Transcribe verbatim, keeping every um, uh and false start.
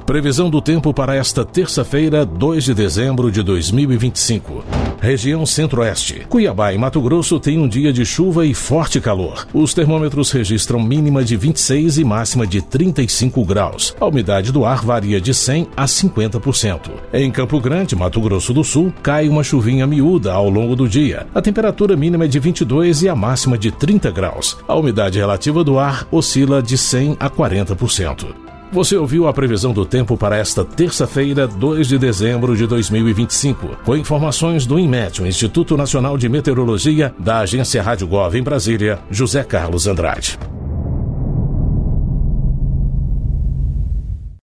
Previsão do tempo para esta terça-feira, dois de dezembro de dois mil e vinte e cinco. Região Centro-Oeste. Cuiabá e Mato Grosso têm um dia de chuva e forte calor. Os termômetros registram mínima de vinte e seis e máxima de trinta e cinco graus. A umidade do ar varia de cem a cinquenta por cento. Em Campo Grande, Mato Grosso do Sul, cai uma chuvinha miúda ao longo do dia. A temperatura mínima é de vinte e dois e a máxima de trinta graus. A umidade relativa do ar oscila de cem a quarenta por cento. Você ouviu a previsão do tempo para esta terça-feira, dois de dezembro de dois mil e vinte e cinco, com informações do INMET, o Instituto Nacional de Meteorologia, da Agência Rádio Gov em Brasília, José Carlos Andrade.